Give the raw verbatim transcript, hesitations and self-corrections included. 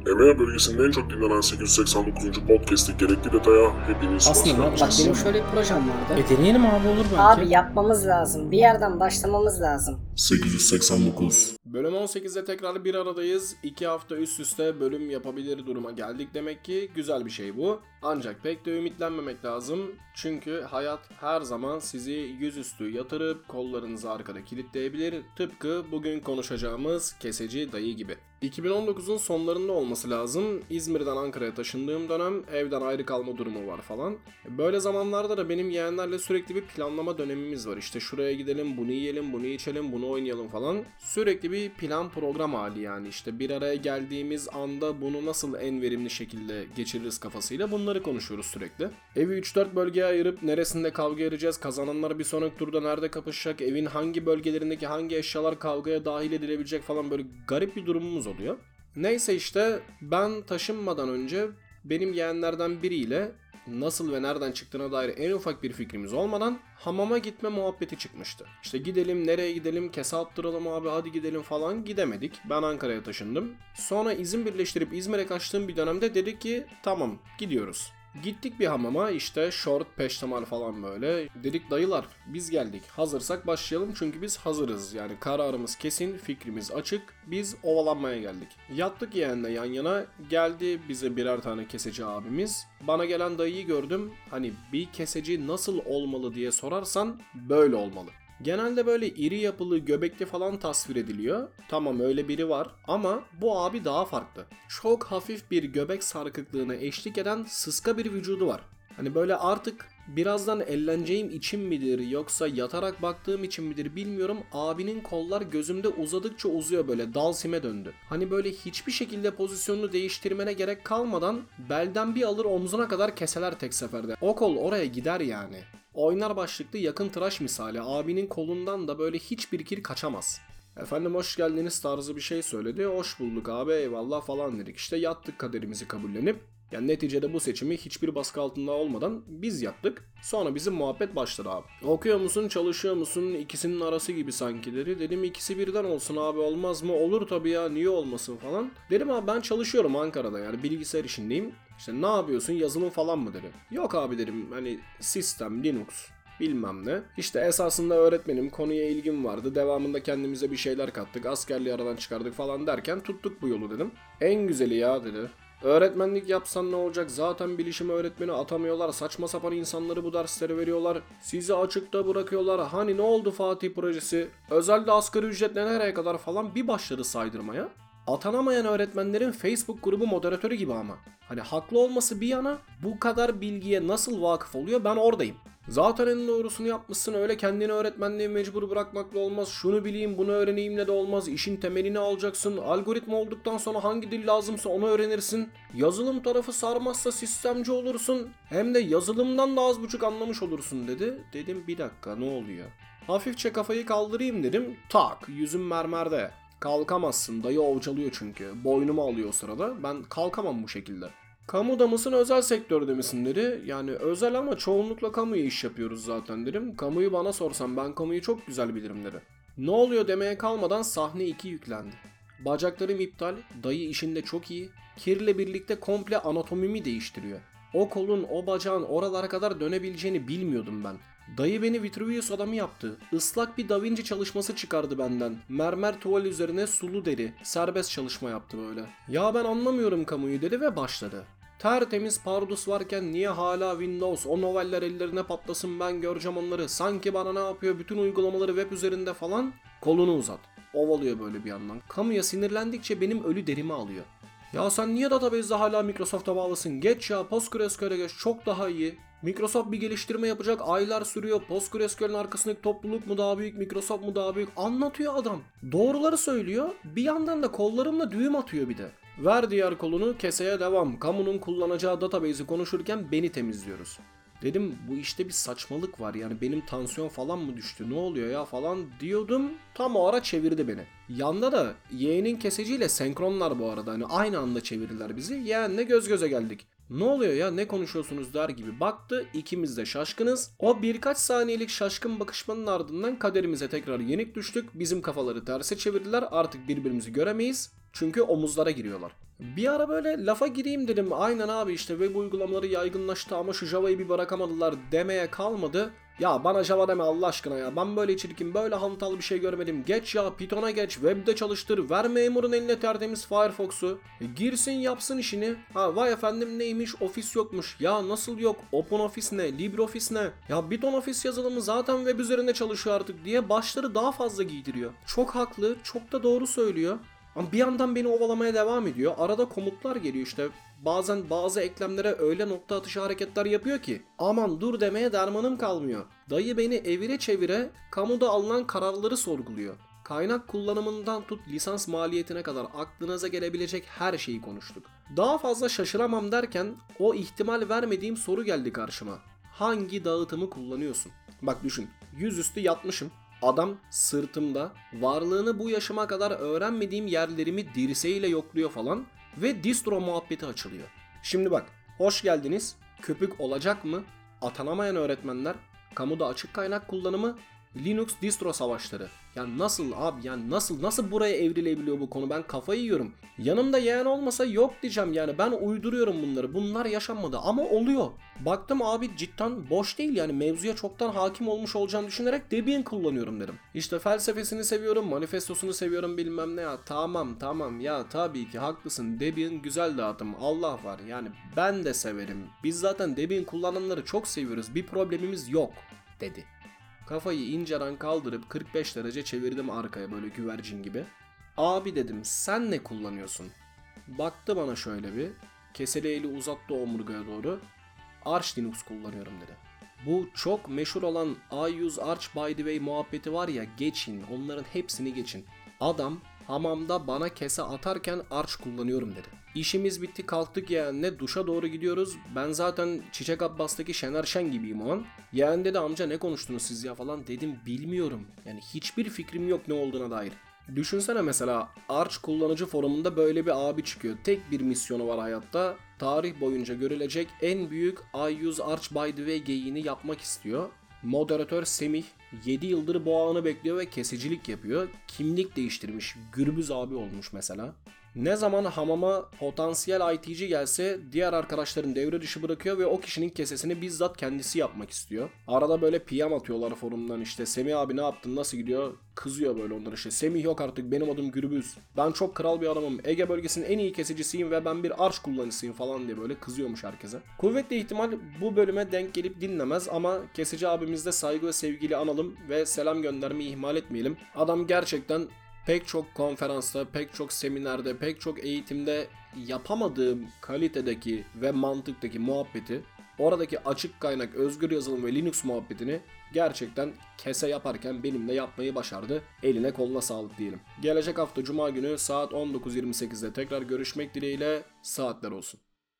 EMEA bölgesinin en çok dinlenen sekiz yüz seksen dokuzuncu podcast'i gerekli detaya hepiniz hoş Aslında bak geldiniz. benim şöyle bir projem vardı. E deneyelim abi, olur belki. Abi yapmamız lazım. Bir yerden başlamamız lazım. sekiz yüz seksen dokuz. Bölüm on sekizde tekrar bir aradayız. iki hafta üst üste bölüm yapabilir duruma geldik demek ki. Güzel bir şey bu. Ancak pek de ümitlenmemek lazım. Çünkü hayat her zaman sizi yüzüstü yatırıp kollarınızı arkada kilitleyebilir. Tıpkı bugün konuşacağımız keseci dayı gibi. iki bin on dokuzun sonlarında olması lazım. İzmir'den Ankara'ya taşındığım dönem evden ayrı kalma durumu var falan. Böyle zamanlarda da benim yeğenlerle sürekli bir planlama dönemimiz var. İşte şuraya gidelim, bunu yiyelim, bunu içelim, bunu oynayalım falan. Sürekli bir plan program hali yani. İşte bir araya geldiğimiz anda bunu nasıl en verimli şekilde geçiririz kafasıyla bunları konuşuyoruz sürekli. Evi üç dört bölgeye ayırıp neresinde kavga edeceğiz, kazananlar bir sonraki turda nerede kapışacak, evin hangi bölgelerindeki hangi eşyalar kavgaya dahil edilebilecek falan, böyle garip bir durumumuz oluyor. Neyse işte ben taşınmadan önce benim yeğenlerden biriyle nasıl ve nereden çıktığına dair en ufak bir fikrimiz olmadan hamama gitme muhabbeti çıkmıştı. İşte gidelim, nereye gidelim, kese attıralım abi, hadi gidelim falan, gidemedik. Ben Ankara'ya taşındım. Sonra izin birleştirip İzmir'e kaçtığım bir dönemde dedik ki tamam gidiyoruz. Gittik bir hamama, işte şort, peştemal falan böyle. Dedik dayılar biz geldik. Hazırsak başlayalım çünkü biz hazırız. Yani kararımız kesin, fikrimiz açık. Biz ovalanmaya geldik. Yattık yeğenle yan yana. Geldi bize birer tane keseci abimiz. Bana gelen dayıyı gördüm. Hani bir keseci nasıl olmalı diye sorarsan böyle olmalı. Genelde böyle iri yapılı, göbekli falan tasvir ediliyor. Tamam öyle biri var ama bu abi daha farklı. Çok hafif bir göbek sarkıklığına eşlik eden sıska bir vücudu var. Hani böyle artık birazdan elleneceğim için midir yoksa yatarak baktığım için midir bilmiyorum. Abinin kollar gözümde uzadıkça uzuyor, böyle dalsime döndü. Hani böyle hiçbir şekilde pozisyonunu değiştirmene gerek kalmadan belden bir alır omzuna kadar keseler tek seferde. O kol oraya gider yani. Oynar başlıklı yakın tıraş misali, abinin kolundan da böyle hiçbir kir kaçamaz. Efendim hoş geldiniz tarzı bir şey söyledi. Hoş bulduk abi, eyvallah falan dedik. İşte yattık kaderimizi kabullenip. Yani neticede bu seçimi hiçbir baskı altında olmadan biz yaptık. Sonra bizim muhabbet başladı abi. Okuyor musun, çalışıyor musun? İkisinin arası gibi sanki dedi. Dedim ikisi birden olsun abi, olmaz mı? Olur tabii ya, niye olmasın falan. Dedim abi ben çalışıyorum Ankara'da, yani bilgisayar işindeyim. İşte ne yapıyorsun, yazılım falan mı dedi. Yok abi dedim, hani sistem, Linux bilmem ne. İşte esasında öğretmenim, konuya ilgim vardı. Devamında kendimize bir şeyler kattık. Askerliği aradan çıkardık falan derken tuttuk bu yolu dedim. En güzeli ya dedi. Öğretmenlik yapsan ne olacak? Zaten bilişim öğretmeni atamıyorlar. Saçma sapan insanları bu dersleri veriyorlar. Sizi açıkta bırakıyorlar. Hani ne oldu Fatih projesi? Özelde asgari ücretle nereye kadar falan bir başladı saydırmaya. Atanamayan öğretmenlerin Facebook grubu moderatörü gibi ama. Hani haklı olması bir yana, bu kadar bilgiye nasıl vakıf oluyor, ben oradayım. Zaten en doğrusunu yapmışsın, öyle kendini öğretmenliğe mecbur bırakmakla olmaz. Şunu bileyim bunu öğreneyimle de olmaz. İşin temelini alacaksın. Algoritma olduktan sonra hangi dil lazımsa onu öğrenirsin. Yazılım tarafı sarmazsa sistemci olursun. Hem de yazılımdan da az buçuk anlamış olursun dedi. Dedim bir dakika, ne oluyor? Hafifçe kafayı kaldırayım dedim. Tak, yüzüm mermerde. Kalkamazsın, dayı ovcalıyor çünkü. Boynumu alıyor o sırada. Ben kalkamam bu şekilde. Kamuda mısın, özel sektörde misin dedi. Yani özel ama çoğunlukla kamuya iş yapıyoruz zaten dedim. Kamuyu bana sorsan ben kamuyu çok güzel bilirim dedi. Ne oluyor demeye kalmadan sahne iki yüklendi. Bacaklarım iptal, dayı işinde çok iyi. Kirle birlikte komple anatomimi değiştiriyor. O kolun, o bacağın oralara kadar dönebileceğini bilmiyordum ben. Dayı beni Vitruvius adamı yaptı. Islak bir Da Vinci çalışması çıkardı benden. Mermer tuval üzerine sulu deri. Serbest çalışma yaptı böyle. Ya ben anlamıyorum kamuyu dedi ve başladı. Tertemiz Pardus varken niye hala Windows? O noveller ellerine patlasın, ben göreceğim onları. Sanki bana ne yapıyor, bütün uygulamaları web üzerinde falan. Kolunu uzat. Ovalıyor böyle bir yandan. Kamuya sinirlendikçe benim ölü derimi alıyor. Ya sen niye database'de hala Microsoft'a bağlısın? Geç ya, PostgreSQL'e geç, çok daha iyi. Microsoft bir geliştirme yapacak, aylar sürüyor. PostgreSQL'in arkasındaki topluluk mu daha büyük, Microsoft mu daha büyük? Anlatıyor adam. Doğruları söylüyor. Bir yandan da kollarımla düğüm atıyor bir de. Ver diğer kolunu, keseye devam. Kamunun kullanacağı database'i konuşurken beni temizliyoruz. Dedim bu işte bir saçmalık var, yani benim tansiyon falan mı düştü, ne oluyor ya falan diyordum. Tam o ara çevirdi beni. Yanda da yeğenin keseciyle senkronlar bu arada, hani aynı anda çevirdiler bizi. Yeğenle göz göze geldik. Ne oluyor ya, ne konuşuyorsunuz der gibi baktı, ikimiz de şaşkınız. O birkaç saniyelik şaşkın bakışmanın ardından kaderimize tekrar yenik düştük. Bizim kafaları terse çevirdiler, artık birbirimizi göremeyiz. Çünkü omuzlara giriyorlar. Bir ara böyle lafa gireyim dedim. Aynen abi işte web uygulamaları yaygınlaştı ama şu Java'yı bir bırakamadılar demeye kalmadı. Ya bana Java deme Allah aşkına ya. Ben böyle çirkin, böyle hantal bir şey görmedim. Geç ya, Python'a geç, webde çalıştır. Ver memurun eline tertemiz Firefox'u. E, girsin yapsın işini. Ha vay efendim neymiş, Office yokmuş. Ya nasıl yok? OpenOffice ne? LibreOffice ne? Ya Python Office yazılımı zaten web üzerinde çalışıyor artık diye başları daha fazla giydiriyor. Çok haklı, çok da doğru söylüyor. Ama bir yandan beni ovalamaya devam ediyor. Arada komutlar geliyor işte. Bazen bazı eklemlere öyle nokta atışı hareketler yapıyor ki aman dur demeye dermanım kalmıyor. Dayı beni evire çevire kamuda alınan kararları sorguluyor. Kaynak kullanımından tut lisans maliyetine kadar aklınıza gelebilecek her şeyi konuştuk. Daha fazla şaşıramam derken o ihtimal vermediğim soru geldi karşıma. Hangi dağıtımı kullanıyorsun? Bak düşün, yüzüstü yatmışım. Adam sırtımda, varlığını bu yaşıma kadar öğrenmediğim yerlerimi dirseğiyle yokluyor falan ve distro muhabbeti açılıyor. Şimdi bak, hoş geldiniz. Köpük olacak mı? Atanamayan öğretmenler, kamuda açık kaynak kullanımı, Linux distro savaşları. Ya nasıl abi, yani nasıl nasıl buraya evrilebiliyor bu konu? Ben kafayı yiyorum. Yanımda yeğen olmasa yok diyeceğim yani. Ben uyduruyorum bunları. Bunlar yaşanmadı ama oluyor. Baktım abi cidden boş değil yani, mevzuya çoktan hakim olmuş olacağını düşünerek Debian kullanıyorum dedim. İşte felsefesini seviyorum, manifestosunu seviyorum bilmem ne ya. Tamam tamam ya tabii ki haklısın. Debian güzel dağıtım. Allah var yani, ben de severim. Biz zaten Debian kullananları çok seviyoruz. Bir problemimiz yok dedi. Kafayı inceden kaldırıp kırk beş derece çevirdim arkaya böyle güvercin gibi. Abi dedim sen ne kullanıyorsun? Baktı bana şöyle bir. Keseli eli uzattı omurgaya doğru. Arch Linux kullanıyorum dedi. Bu çok meşhur olan I use Arch by the way muhabbeti var ya, geçin onların hepsini geçin. Adam hamamda bana kese atarken Arch kullanıyorum dedi. İşimiz bitti kalktık yeğenle duşa doğru gidiyoruz. Ben zaten Çiçek Abbas'taki Şener Şen gibiyim o an. Yeğen dedi amca ne konuştunuz siz ya falan, dedim bilmiyorum. Yani hiçbir fikrim yok ne olduğuna dair. Düşünsene mesela Arch kullanıcı forumunda böyle bir abi çıkıyor. Tek bir misyonu var hayatta. Tarih boyunca görülecek en büyük I use Arch by the way geyiğini yapmak istiyor. Moderatör Semih yedi yıldır bu ağını bekliyor ve kesicilik yapıyor. Kimlik değiştirmiş. Gürbüz abi olmuş mesela. Ne zaman hamama potansiyel I T'ci gelse diğer arkadaşların devre dışı bırakıyor ve o kişinin kesesini bizzat kendisi yapmak istiyor. Arada böyle P M atıyorlar forumdan işte, Semih abi ne yaptın nasıl gidiyor? Kızıyor böyle onlar işte, Semih yok artık benim adım Gürbüz. Ben çok kral bir adamım. Ege bölgesinin en iyi kesicisiyim ve ben bir Arch kullanıcısıyım falan diye böyle kızıyormuş herkese. Kuvvetli ihtimal bu bölüme denk gelip dinlemez ama kesici abimizde saygı ve sevgiyle analım ve selam göndermeyi ihmal etmeyelim. Adam gerçekten pek çok konferansta, pek çok seminerde, pek çok eğitimde yapamadığım kalitedeki ve mantıktaki muhabbeti, oradaki açık kaynak, özgür yazılım ve Linux muhabbetini gerçekten kese yaparken benimle yapmayı başardı. Eline koluna sağlık diyelim. Gelecek hafta Cuma günü saat on dokuz yirmi sekizde tekrar görüşmek dileğiyle, saatler olsun.